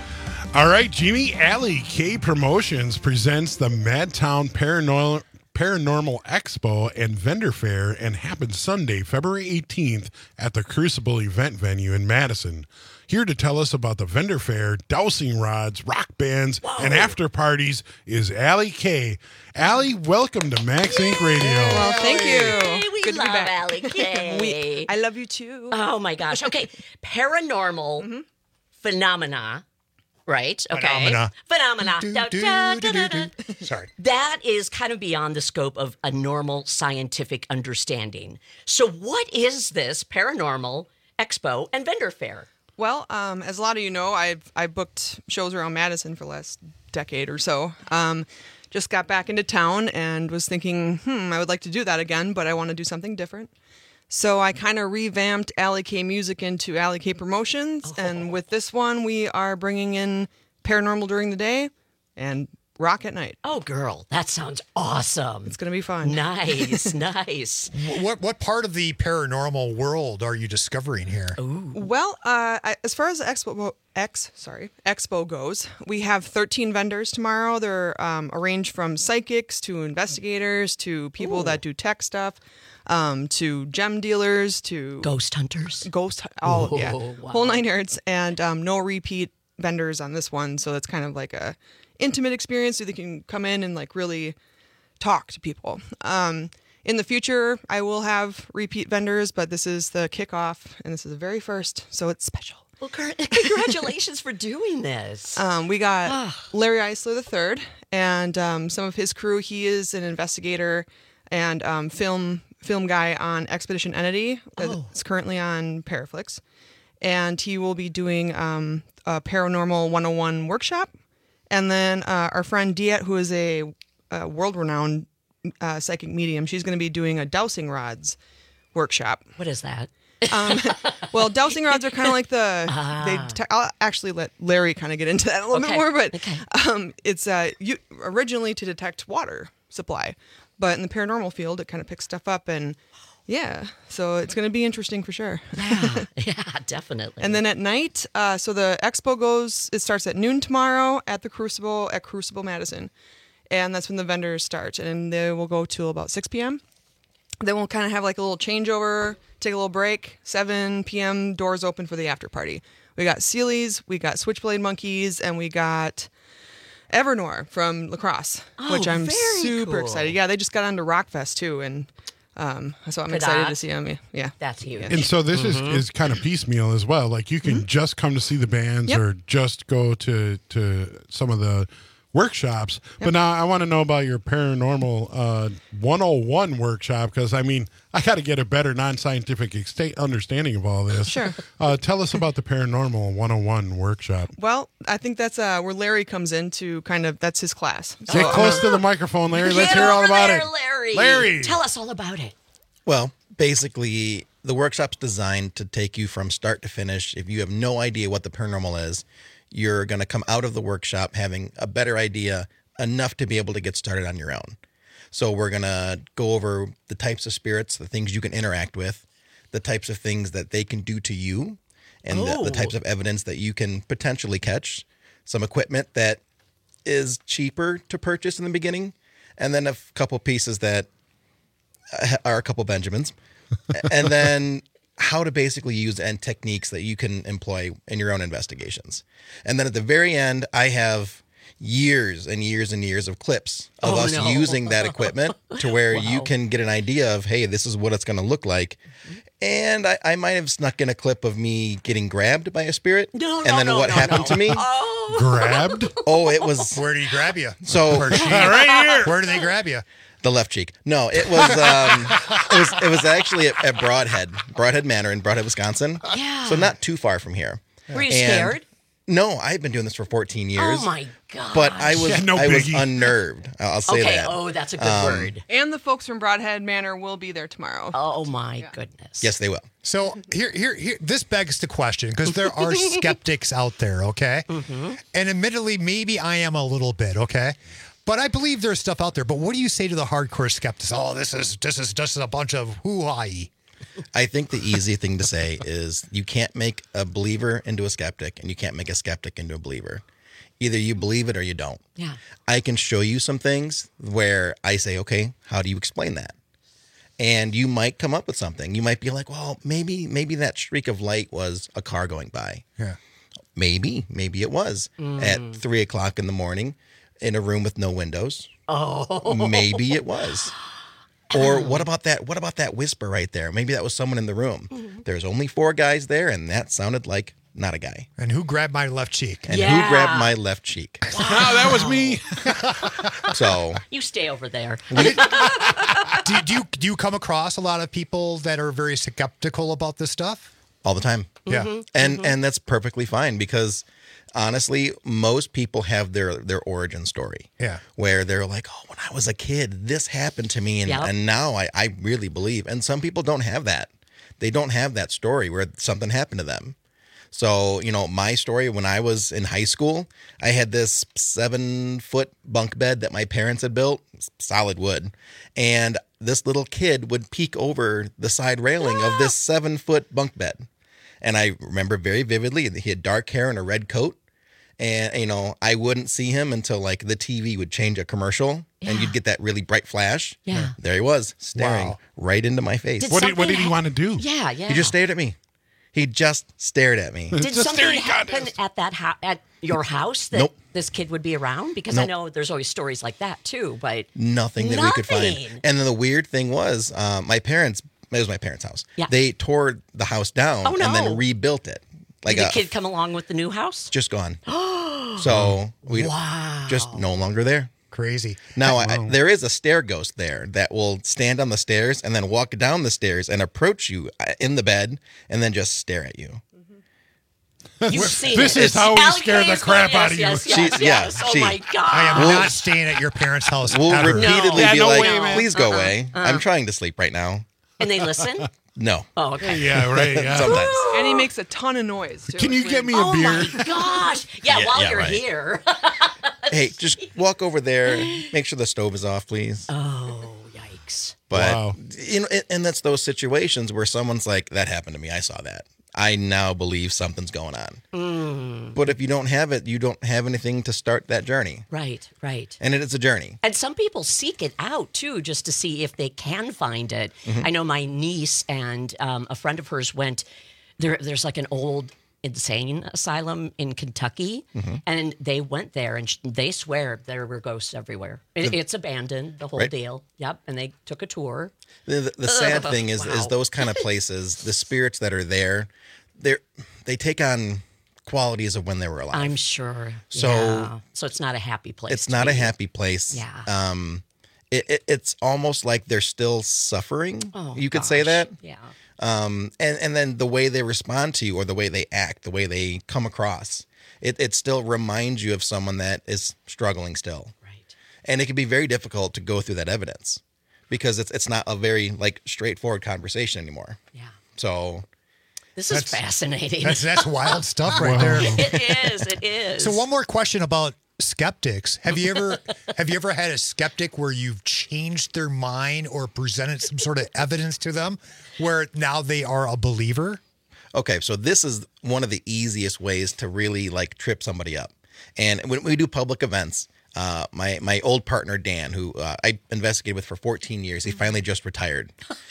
All right, Jimmy, Alley K Promotions presents the Madtown Paranormal Paranormal Expo and Vendor Fair, and happens Sunday, February eighteenth at the Crucible event venue in Madison. Here to tell us about the vendor fair, dowsing rods, rock bands, Whoa. and after parties is Alley K. Alley, welcome to Max Inc Radio. Well, thank you. Hey, we Good to love be back. Alley K. we, I love you too. Oh my gosh. Okay, paranormal Mm-hmm. phenomena. Right. Okay. Phenomena. Phenomena. Do, Da, do, da, do, da, do, da. Sorry. That is kind of beyond the scope of a normal scientific understanding. So, what is this paranormal expo and vendor fair? Well, um, as a lot of you know, I've I booked shows around Madison for the last decade or so. Um, just got back into town and was thinking, hmm, I would like to do that again, but I want to do something different. So I kind of revamped Alley K Music into Alley K Promotions, oh. and with this one, we are bringing in paranormal during the day and rock at night. Oh, girl, that sounds awesome. It's going to be fun. Nice, nice. What what part of the paranormal world are you discovering here? Ooh. Well, uh, I, as far as the expo, X, sorry, expo goes, we have thirteen vendors tomorrow. They're um, arranged from psychics to investigators to people Ooh. that do tech stuff. Um, to gem dealers, to ghost hunters, ghost, oh Whoa, yeah, wow. whole nine yards, and um, no repeat vendors on this one, so that's kind of like a intimate experience, so they can come in and like really talk to people. Um, in the future, I will have repeat vendors, but this is the kickoff, and this is the very first, so it's special. Well, congratulations for doing this. Um, we got Larry Eisler the third, and um, some of his crew. He is an investigator and um, film. film guy on Expedition Entity that's oh. currently on Paraflix. And he will be doing um, a Paranormal one oh one workshop. And then uh, our friend Diet, who is a, a world-renowned uh, psychic medium, she's going to be doing a dowsing rods workshop. What is that? Um, well, dowsing rods are kind of like the. Ah. They te- I'll actually let Larry kind of get into that a little Okay. bit more, but Okay. um, it's uh, you, originally to detect water supply. But in the paranormal field, it kind of picks stuff up, and yeah, so it's going to be interesting for sure. Yeah, yeah, definitely. And then at night, uh, so the expo goes, it starts at noon tomorrow at the Crucible, at Crucible Madison. And that's when the vendors start, and they will go till about six p.m. Then we'll kind of have like a little changeover, take a little break. seven p.m., doors open for the after party. We got Sealy's, we got Switchblade Monkeys, and we got Evernor from La Crosse, Oh, which I'm very super cool. excited. Yeah, they just got onto Rockfest too, and um, so I'm For excited that? to see them. Yeah, That's huge. And so this Mhm. is, is kind of piecemeal as well. Like you can just come to see the bands Yep. or just go to, to some of the workshops. But now I want to know about your paranormal uh, one oh one workshop, because I mean, I got to get a better non-scientific exta- understanding of all this. Sure. Uh, tell us about the paranormal one oh one workshop. Well, I think that's uh, where Oh. Larry comes in to kind of, that's his class. Get close to the microphone, Larry. Let's Get hear all over about there, it. Larry. Larry. Tell us all about it. Well, basically, the workshop's designed to take you from start to finish. If you have no idea what the paranormal is, you're going to come out of the workshop having a better idea, enough to be able to get started on your own. So we're going to go over the types of spirits, the things you can interact with, the types of things that they can do to you, and the, Oh. the types of evidence that you can potentially catch, some equipment that is cheaper to purchase in the beginning, and then a f- couple pieces that uh, are a couple Benjamins, and then how to basically use and techniques that you can employ in your own investigations. And then at the very end, I have years and years and years of clips of Oh, us no. using that equipment to where you Wow. can get an idea of, hey, this is what it's going to look like. And I, I might have snuck in a clip of me getting grabbed by a spirit. No, and no, then no, what no, happened no. to me. Oh. Grabbed? Oh, it was. Where did he grab you? So Or she? Right here. Where did they grab you? The left cheek. No, it was um, it was it was actually at, at Broadhead, Broadhead Manor in Broadhead, Wisconsin. Yeah. So not too far from here. Were you And scared? No, I've been doing this for fourteen years. Oh my god! But I was Yeah, no I was biggie. unnerved. I'll say okay. that. Oh, that's a good Um, word. And the folks from Broadhead Manor will be there tomorrow. Oh my goodness. Yes, they will. So here, here, here. This begs the question because there are skeptics out there. Okay, Mm-hmm. and admittedly, maybe I am a little bit. Okay. But I believe there's stuff out there. But what do you say to the hardcore skeptics? Oh, this is this is just a bunch of hoo-ha-y. I think the easy thing to say is you can't make a believer into a skeptic, and you can't make a skeptic into a believer. Either you believe it or you don't. Yeah. I can show you some things where I say, okay, how do you explain that? And you might come up with something. You might be like, well, maybe maybe that streak of light was a car going by. Yeah. Maybe, maybe it was Mm. at three o'clock in the morning in a room with no windows. Oh. Maybe it was. Or what about that? What about that whisper right there? Maybe that was someone in the room. There's only four guys there, and that sounded like not a guy. And who grabbed my left cheek? And Yeah. who grabbed my left cheek? No, that was me. So You stay over there. do, do you do you come across a lot of people that are very skeptical about this stuff? all the time. Yeah. Mm-hmm. And and that's perfectly fine because honestly, most people have their their origin story. Yeah. Where they're like, oh, when I was a kid, this happened to me, and, Yep. and now I, I really believe. And some people don't have that. They don't have that story where something happened to them. So, you know, my story when I was in high school, I had this seven foot bunk bed that my parents had built, solid wood. And this little kid would peek over the side railing of this seven foot bunk bed. And I remember very vividly, he had dark hair and a red coat. And, you know, I wouldn't see him until like the T V would change a commercial and you'd get that really bright flash. Yeah. There he was, staring Wow. right into my face. Did What did, what something did he ha- want to do? Yeah, yeah. He just stared at me. He just stared at me. Did It's a something staring happen contest. at that ho- at your house that Nope. this kid would be around? Because I Nope. know there's always stories like that too. But Nothing that we could find. Nothing. And then the weird thing was, um, my parents, it was my parents' house. Yeah. They tore the house down Oh, and no. then rebuilt it. Like did the a, kid come along with the new house? just gone. So we Wow. just no longer there. Crazy. Now, I, there is a stair ghost there that will stand on the stairs and then walk down the stairs and approach you uh, in the bed and then just stare at you. You've seen This it. is how we Allie scare Kay the is crap going, out of you. yes, Yes, She- yes, yeah, yes. Oh she- my God. I am We'll- not staying at your parents' house We'll ever. repeatedly Yeah, be no like, way, man. please go Uh-uh. away. I'm trying to sleep right now. And they listen? No. Oh, okay. Yeah, right. Yeah. Sometimes. And he makes a ton of noise. Too. Can you It's get weird. me a Oh beer? my gosh. Yeah, Yeah, while yeah, you're right. here. Hey, just walk over there. Make sure the stove is off, please. Oh, yikes. But Wow. you know, and- and that's those situations where someone's like, "That happened to me. I saw that. I now believe something's going on." Mm. But if you don't have it, you don't have anything to start that journey, Right, right. and it is a journey. And some people seek it out too, just to see if they can find it. Mm-hmm. I know my niece and um, a friend of hers went there. There's like an old insane asylum in Kentucky, Mm-hmm. and they went there, and sh- they swear there were ghosts everywhere. It, it's abandoned, the whole Right. deal. Yep, and they took a tour. The, the, the sad Ugh, thing is, wow. is those kind of places, the spirits that are there, they they take on qualities of when they were alive. I'm sure. So- Yeah. so it's not a happy place. it's to not a be. happy place. Yeah. Um, it, it, it's almost like they're still suffering. Oh, you could gosh. say that. Yeah. Um, and, and then the way they respond to you or the way they act, the way they come across, it, it still reminds you of someone that is struggling still. Right. And it can be very difficult to go through that evidence because it's it's not a very like straightforward conversation anymore. Yeah. So This is That's- fascinating. That's that's wild stuff right there. it is. It is. So one more question about skeptics. Have you ever have you ever had a skeptic where you've changed their mind or presented some sort of evidence to them where now they are a believer? okay, so this is one of the easiest ways to really like trip somebody up. And when we do public events, uh, my my old partner Dan, who uh, I investigated with for fourteen years, he finally just retired.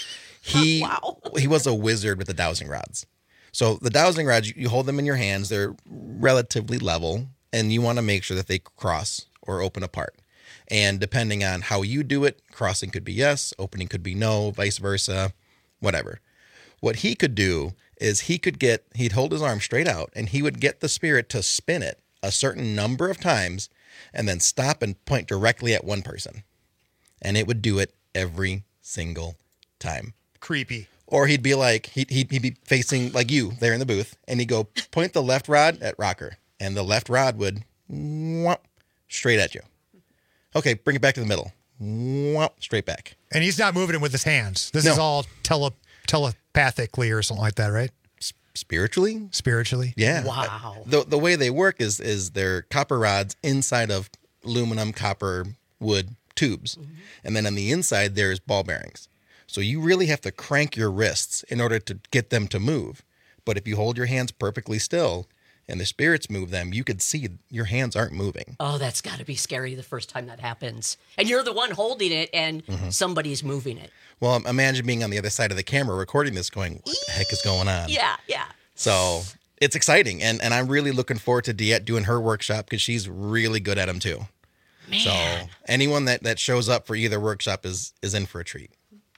He Wow. he was a wizard with the dowsing rods. So the dowsing rods, you- you hold them in your hands; they're relatively level, and you want to make sure that they cross or open apart. And depending on how you do it, crossing could be yes, opening could be no, vice versa, whatever. What he could do is he could get, he'd hold his arm straight out and he would get the spirit to spin it a certain number of times and then stop and point directly at one person. And it would do it every single time. Creepy. Or he'd be like, he'd, he'd, he'd be facing like you there in the booth and he'd go, point the left rod at Rocker. and the left rod would whomp, straight at you. Okay, bring it back to the middle. Whomp, straight back. And he's not moving it with his hands. This No. is all tele telepathically or something like that, right? S- spiritually? Spiritually? Yeah. Wow. The the way they work is is they're copper rods inside of aluminum, copper, wood tubes. Mm-hmm. And then on the inside there's ball bearings. So you really have to crank your wrists in order to get them to move. But if you hold your hands perfectly still and the spirits move them, you could see your hands aren't moving. Oh, that's got to be scary the first time that happens. And you're the one holding it and Mhm. somebody's moving it. Well, imagine being on the other side of the camera recording this going, what the heck is going on? Yeah, yeah. So it's exciting. And, and I'm really looking forward to Diet doing her workshop because she's really good at them too. Man. So anyone that, that shows up for either workshop is, is in for a treat.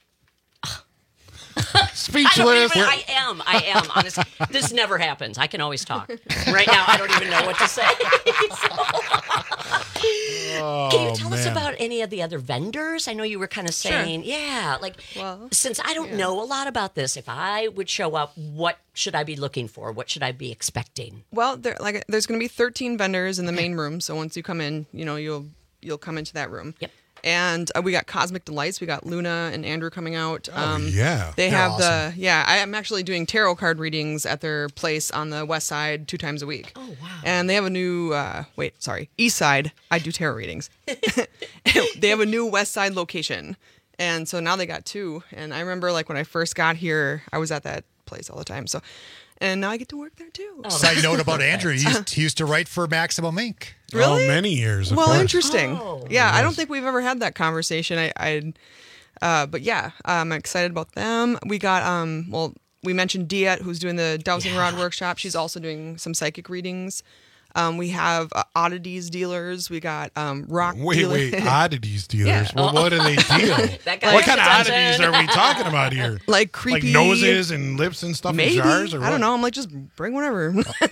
Speechless. I, don't even, I am. I am. Honestly, this never happens. I can always talk. Right now, I don't even know what to say. Oh, Can you tell us man. about any of the other vendors? I know you were kind of Sure. saying, yeah, like Well, since I don't yeah. know a lot about this, if I would show up, what should I be looking for? What should I be expecting? Well, there like there's going to be thirteen vendors in the main room. So once you come in, you know you'll you'll come into that room. Yep. And uh, we got Cosmic Delights. We got Luna and Andrew coming out. Um, Oh, yeah. They They're have awesome. the yeah. I am actually doing tarot card readings at their place on the west side two times a week. Oh wow. And they have a new uh, wait, sorry, east side. I do tarot readings. They have a new west side location, and so now they got two. And I remember like when I first got here, I was at that place all the time. So, and now I get to work there too. Oh, Side note about Andrew, he used, he used to write for Maximum Ink. Really? Oh, many years. Of Well, course. interesting. Oh. Yeah, I don't Yes. think we've ever had that conversation. I, I uh, but yeah, I'm excited about them. We got um, well, we mentioned Diet, who's doing the dowsing Yeah. rod workshop. She's also doing some psychic readings. Um, we have uh, oddities dealers. We got um, rock. Wait, dealer- wait, oddities dealers. Yeah. Well, what do they deal? That guy What gets kind of attention. oddities are we talking about here? like creepy Like noses and lips and stuff Maybe in jars, or I don't what? know. I'm like, just bring whatever.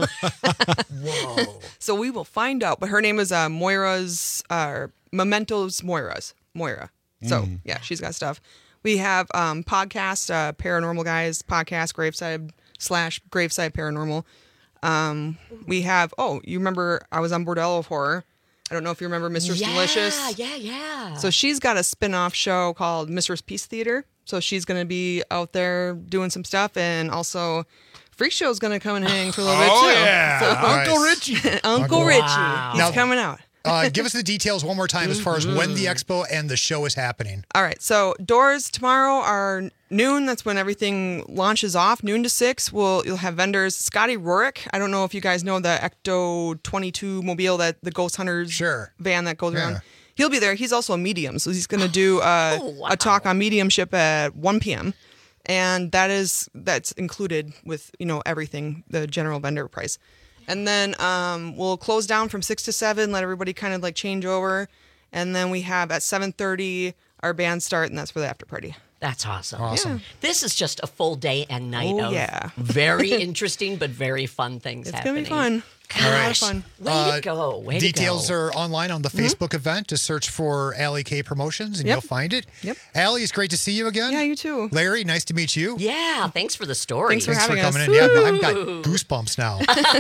Whoa. So we will find out. But her name is uh, Moira's uh, Mementos Moira's Moira. So Mm. yeah, she's got stuff. We have um, podcast uh, Paranormal Guys podcast Graveside slash Graveside Paranormal. Um, we have oh, you remember I was on Bordello of Horror. I don't know if you remember Mistress yeah, Delicious. Yeah, yeah. So she's got a spin-off show called Mistress Peace Theater. So she's going to be out there doing some stuff, and also Freak Show's going to come and hang for a little bit too. Oh, yeah. So, Uncle Nice. Richie. Uncle Wow. Richie, he's Now- coming out. Uh, give us the details one more time as far as when Mm-hmm. the expo and the show is happening. All right, so doors tomorrow are noon. That's when everything launches off. Noon to six. We'll you'll have vendors. Scotty Rorick. I don't know if you guys know the Ecto twenty-two mobile, that the Ghost Hunters Sure. van that goes Yeah. around. He'll be there. He's also a medium, so he's going to do uh, Oh, wow. a talk on mediumship at one p.m. and that is that's included with you know everything, the general vendor price. And then um, we'll close down from six to seven, let everybody kind of like change over. And then we have at seven thirty our band start, and that's for the after party. That's awesome. Awesome. This is just a full day and night Oh, of yeah. very interesting but very fun things It's happening. going to be fun. Gosh, A lot of fun. way Uh, to go. Way Details to go. are online on the Mm-hmm. Facebook event. Just search for Allie K Promotions and Yep. you'll find it. Yep. Allie, it's great to see you again. Yeah, you too. Larry, nice to meet you. Yeah, thanks for the story. Thanks for Thanks for having us. coming in. Yeah, I've got goosebumps now.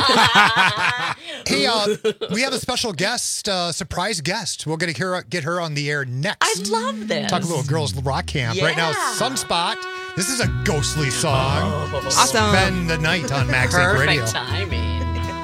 Hey, uh, we have a special guest, uh, surprise guest. We're going to hear get her on the air next. I love this. Talk a little girls rock camp. Right now, Yeah. Sunspot. This is a ghostly song. Awesome. Spend the night on Max Inc Perfect Radio. timing.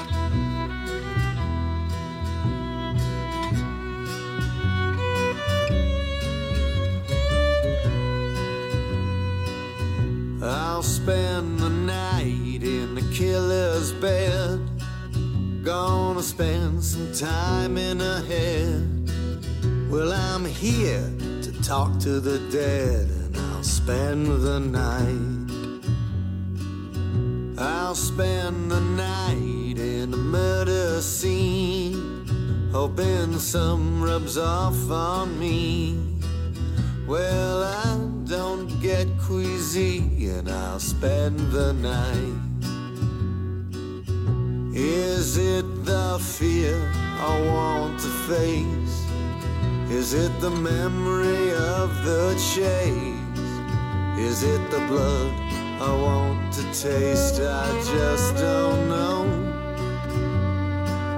I'll spend the night in the killer's bed. Gonna spend some time in a head. Well, I'm here to talk to the dead, and I'll spend the night. I'll spend the night in a murder scene, hoping some rubs off on me. Well, I don't get queasy, and I'll spend the night. Is it the fear I want to face? Is it the memory of the chase? Is it the blood I want to taste? I just don't know.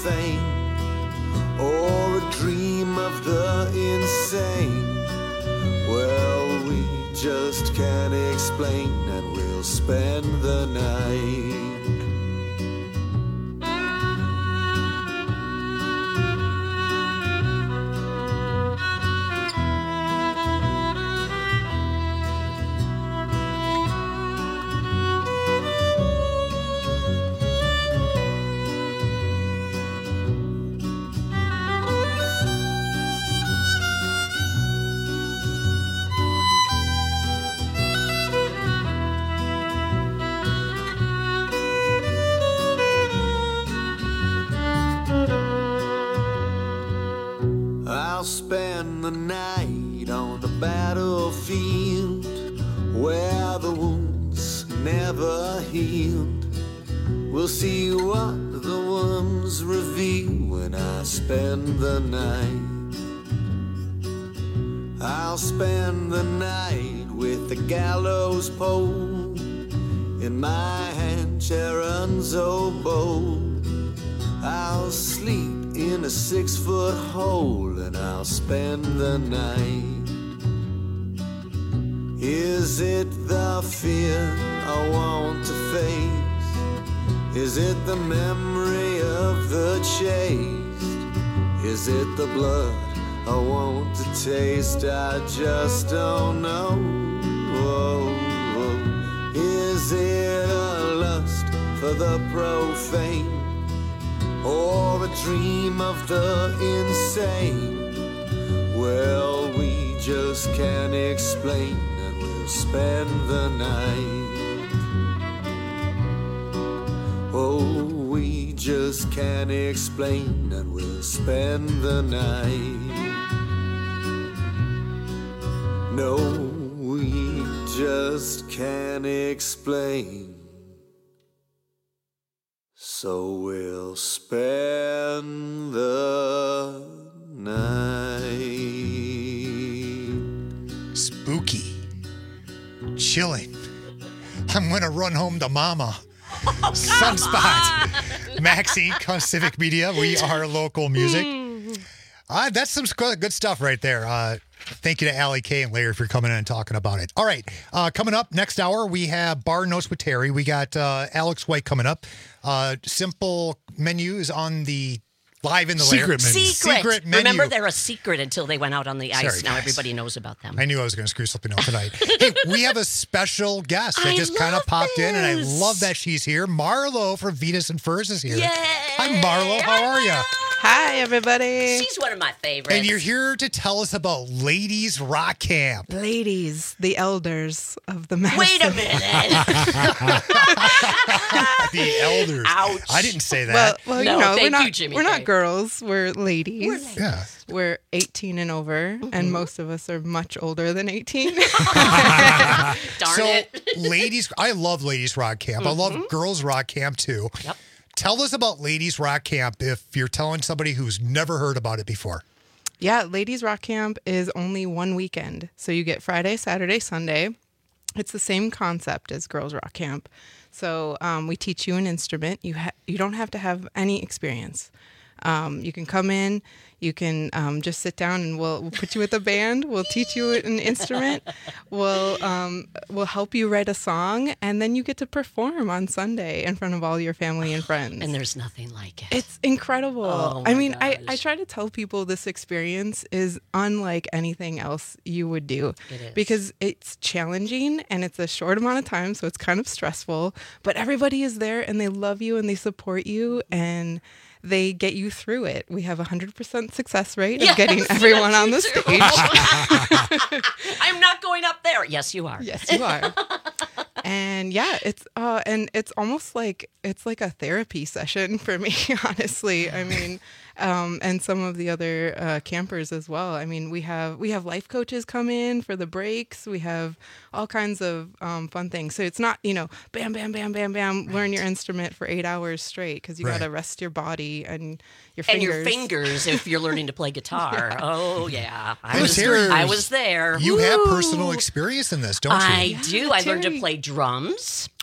profane, or a dream of the insane. Well, we just can't explain, and we'll spend the night. I'll spend the night on the battlefield where the wounds never healed. We'll see what the wounds reveal when I spend the night. I'll spend the night with the gallows pole in my hand, Sharon's oboe. I'll sleep in a six-foot hole, and I'll spend the night. Is it the fear I want to face? Is it the memory of the chase? Is it the blood I want to taste? I just don't know. Whoa, whoa. Is it a lust for the profane, or a dream of the insane? Well, we just can't explain, and we'll spend the night. Oh, we just can't explain, and we'll spend the night. No, we just can't explain, so we'll spend the night. Spooky. Chilling. I'm going to run home to mama. Sunspot. Maxine on Civic Media. We are local music. Uh, that's some good stuff right there. Uh, thank you to Allie K and Larry for coming in and talking about it. All right. Uh, coming up next hour, we have Bar Notes with Terry. We got uh, Alex White coming up. Uh, simple menus on the live in the Secret lair. menu. Secret. Secret menu. Remember, they're a secret until they went out on the ice. Sorry, now guys. everybody knows about them. I knew I was going to screw something up tonight. Hey, we have a special guest that I just kind of love popped in, and I this. love that she's here. Marlo from Venus and Furs is here. Yay! Hi, Marlo. How are you? Hi, everybody. She's one of my favorites. And you're here to tell us about Ladies Rock Camp. Ladies, the elders of the Madison. Wait a minute. The elders. Ouch. I didn't say Well, that. well, No, you know, thank we're not you, Jimmy we're K. not girls. We're ladies. We're ladies. Yeah. We're eighteen and over, and most of us are much older than eighteen. Darn so, it. ladies, I love Ladies Rock Camp. I love Girls Rock Camp too. Yep. Tell us about Ladies Rock Camp if you're telling somebody who's never heard about it before. Yeah, Ladies Rock Camp is only one weekend. So you get Friday, Saturday, Sunday. It's the same concept as Girls Rock Camp. So um, we teach you an instrument. You ha- you don't have to have any experience. Um, you can come in, you can um, just sit down, and we'll, we'll put you with a band. We'll teach you an instrument. We'll um, we'll help you write a song, and then you get to perform on Sunday in front of all your family and friends. And there's nothing like it. It's incredible. Oh, I my mean, I, I gosh. try to tell people this experience is unlike anything else you would do. It is. Because it's challenging and it's a short amount of time, so it's kind of stressful. But everybody is there and they love you and they support you and they get you through it. We have a one hundred percent success rate of Yes, getting everyone yes, on the you do. stage. I'm not going up there. Yes, you are. Yes, you are. And yeah, it's uh and it's almost like it's like a therapy session for me, honestly. I mean, um and some of the other uh campers as well. I mean, we have we have life coaches come in for the breaks. We have all kinds of um fun things. So it's not, you know, bam bam bam bam bam right. Learn your instrument for eight hours straight cuz you Right. got to rest your body and your And fingers. your fingers if you're learning to play guitar. Yeah. Oh, yeah. I Hey, was, Terry, I was there. You have Woo! personal experience in this, don't you? I do. I learned to Terry. play drums.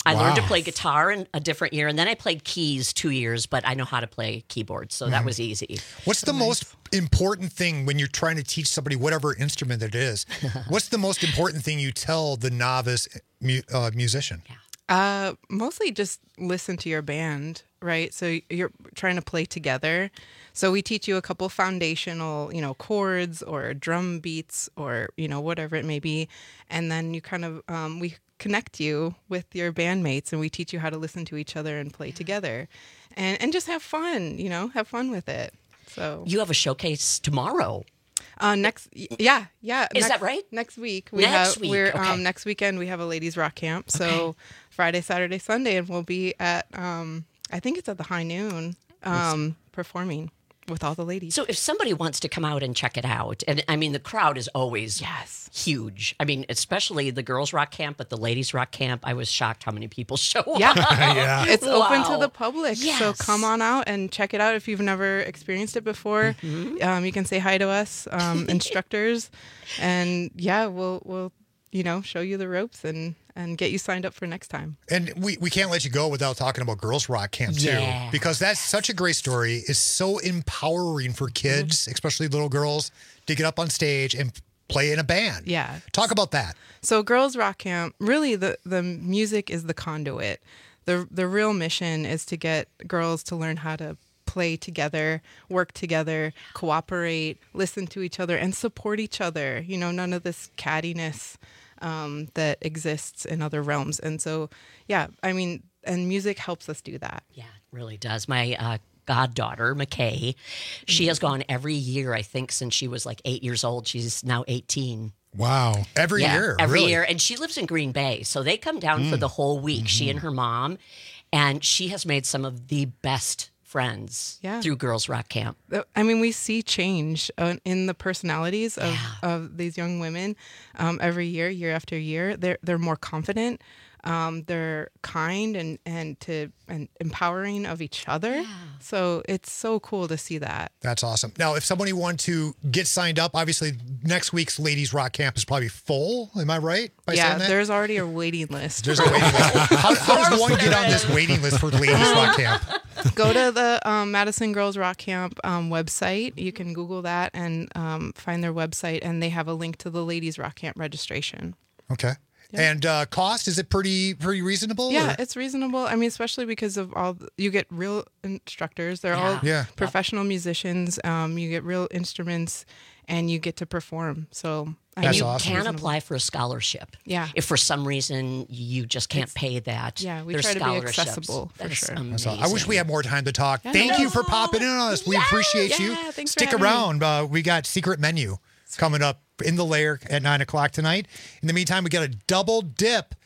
I learned to Wow. play guitar in a different year, and then I played keys two years, but I know how to play keyboard, so that Mhm. was easy. What's the most important thing when you're trying to teach somebody whatever instrument it is? What's the most important thing you tell the novice mu- uh, musician? Uh, mostly just listen to your band, right? So you're trying to play together. So we teach you a couple foundational, you know, chords or drum beats or, you know, whatever it may be. And then you kind of, um, we connect you with your bandmates and we teach you how to listen to each other and play together and, and just have fun, you know, have fun with it. So You have a showcase tomorrow. Uh, next, y- yeah, yeah. Is next- that right? Next week. We Next have, week, We're okay. um, next weekend. We have a ladies rock camp. So Okay. Friday, Saturday, Sunday, and we'll be at. Um, I think it's at the High Noon, um, performing with all the ladies. So if somebody wants to come out and check it out, and I mean, the crowd is always yes. huge. I mean, especially the girls' rock camp, but the ladies' rock camp, I was shocked how many people show Yeah, up. Yeah. It's open Wow. to the public. So Yes. come on out and check it out if you've never experienced it before. Mm-hmm. Um, you can say hi to us, um, instructors, and yeah, we'll we'll you know show you the ropes and and get you signed up for next time. And we, we can't let you go without talking about Girls Rock Camp, too, Yeah. because that's such a great story. It's so empowering for kids, Mm-hmm. especially little girls, to get up on stage and play in a band. Yeah. Talk about that. So Girls Rock Camp, really the, the music is the conduit. The the real mission is to get girls to learn how to play together, work together, cooperate, listen to each other, and support each other. You know, none of this cattiness um, that exists in other realms. And so, yeah, I mean, and music helps us do that. Yeah, it really does. My uh, goddaughter, McKay, she has gone every year, I think, since she was like eight years old. She's now eighteen. Wow. Every Yeah, year, every really? year. And she lives in Green Bay. So they come down for Mm. the whole week, she Mm-hmm. and her mom. And she has made some of the best friends Yeah. through Girls Rock Camp. I mean, we see change uh, in the personalities of, of these young women um, every year, year after year. They're they're more confident. Um, they're kind and and to and empowering of each other. So it's so cool to see that. That's awesome. Now, if somebody wanted to get signed up, obviously next week's Ladies Rock Camp is probably full. Am I right? by yeah, saying that? there's already a waiting list. There's a waiting list. How, how does one get on this waiting list for Ladies Rock Camp? Go to the um, Madison Girls Rock Camp um, website. You can Google that and um, find their website, and they have a link to the Ladies Rock Camp registration. Okay. And uh, cost, is it pretty pretty reasonable? Yeah, or- it's reasonable. I mean, especially because of all the, you get real instructors. They're all Yeah. Yeah. professional musicians. Um, you get real instruments, and you get to perform. So I And you mean, can reasonable. apply for a scholarship. Yeah. If for some reason you just can't It's- pay that. yeah, we there's try to be scholarships. accessible, for That is sure. That's all. I amazing. wish we had more time to talk. I Thank know. you for popping in on us. We appreciate you. yeah, thanks for Stick having me. around. Uh, we got Secret Menu coming up in the lair at nine o'clock tonight. In the meantime, we got a double dip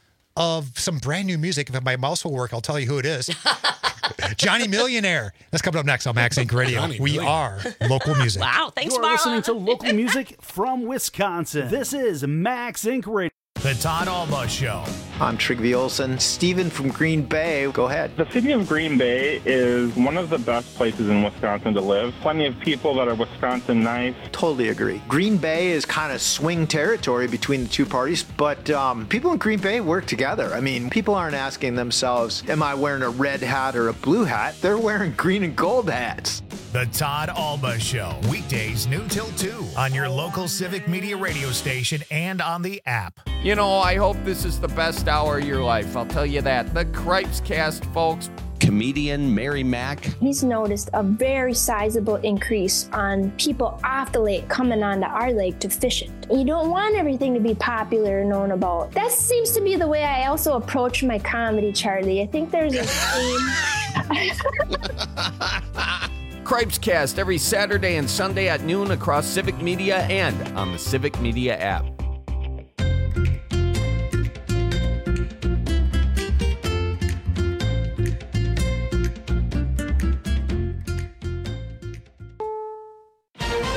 of some brand new music. If my mouse will work, I'll tell you who it is. Johnny Millionaire. That's coming up next on Max Inc Radio. Johnny We Millionaire. are local music. Wow, thanks, You are listening to local music from Wisconsin. This is Max Inc Radio. The Todd Alba Show. I'm Trigby Olson. Steven from Green Bay. Go ahead. The city of Green Bay is one of the best places in Wisconsin to live. Plenty of people that are Wisconsin nice. Totally agree. Green Bay is kind of swing territory between the two parties, but um, people in Green Bay work together. I mean, people aren't asking themselves, am I wearing a red hat or a blue hat? They're wearing green and gold hats. The Todd Alba Show. Weekdays noon till two on your local Civic Media radio station and on the app. You know, I hope this is the best hour of your life. I'll tell you that. The Cripes Cast, folks. Comedian Mary Mack. He's noticed a very sizable increase on people off the lake coming onto our lake to fish it. You don't want everything to be popular and known about. That seems to be the way I also approach my comedy, Charlie. I think there's a theme. Cripes Cast every Saturday and Sunday at noon across Civic Media and on the Civic Media app.